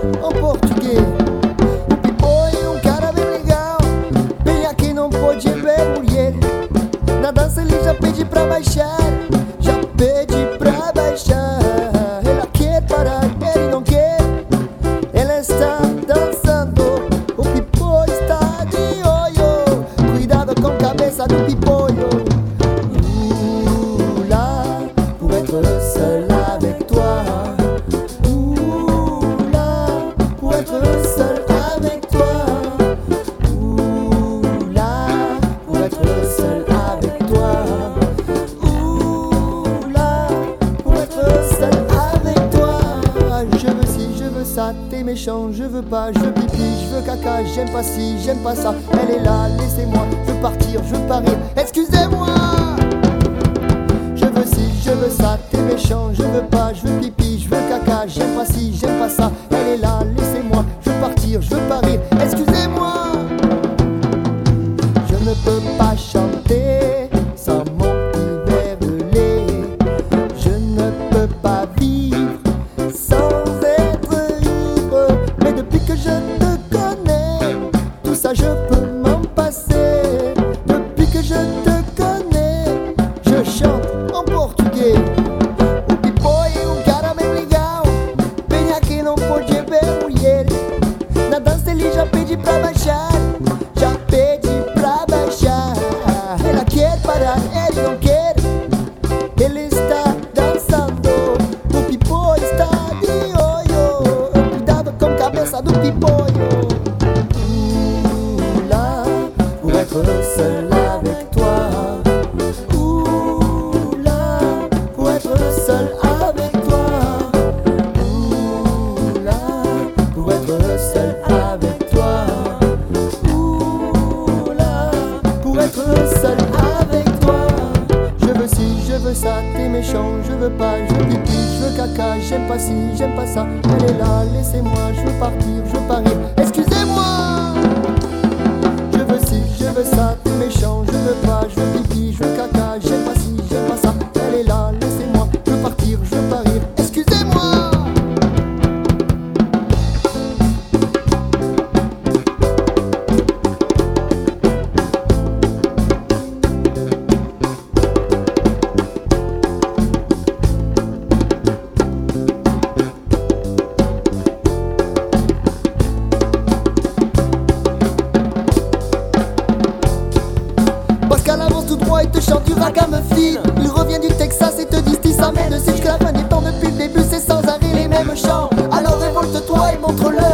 em português. O Pipoio é um cara bem legal, bem aqui não pode ver mulher. Na dança ele já pede pra baixar, já pede pra baixar. Ela quer parar, ele não quer, ela está dançando. O Pipoio está de olho, cuidado com a cabeça do Pipoio. Là, pour être seul avec toi. Là, pour être seul avec toi. Là, pour être seul avec toi. Là, pour être seul avec toi. Je veux ci, je veux ça, t'es méchant, je veux pas, je veux pipi, je veux caca, j'aime pas ci, j'aime pas ça. Elle est là, laissez-moi, je veux partir, je veux pas rire, excusez-moi. Je veux ci, je veux ça, t'es méchant, je veux pas, je veux pipi, je veux caca, j'aime pas ci, j'aime pas ça. Elle est là, laissez-moi, je veux partir, je veux pas rire, excusez-moi. Je ne peux pas chanter sans mon petit verre de lait. Je ne peux pas vivre sans être ivre. Mais depuis que je te connais, tout ça je peux m'en passer. Depuis que je te connais, je chante em português. O Pipoio é um cara bem legal, bem aqui não pode ver mulher. Na dança ele já pede pra baixar, já pede pra baixar. Ela quer parar, ele não quer, ele está dançando. O Pipoio está de olho, cuidado com a cabeça do Pipoio. Là, pour être seul avec toi. Là, pour être seul avec toi. Là, pour être seul avec toi. Là, pour être seul avec toi. Je veux ci, je veux ça, t'es méchant, je veux pas, je veux pipi, je veux caca, j'aime pas ci, j'aime pas ça. Elle est là, laissez-moi, je veux partir, je veux pas rire, excusez-moi. Je veux ci, je veux ça, t'es méchant, je veux pas, je veux pipi, je veux caca, j'aime pas ci, j'aime pas ça. Elle est là, laissez-moi, je veux partir, je veux pas rire, excusez-moi. Pascal avance tout droit et te chante du ragamuffin. Il revient du Texas et te dit ça mène. C'est jusqu'à la fin des temps, depuis le début c'est sans arrêt les mêmes chants. Alors révolte-toi et montre-le.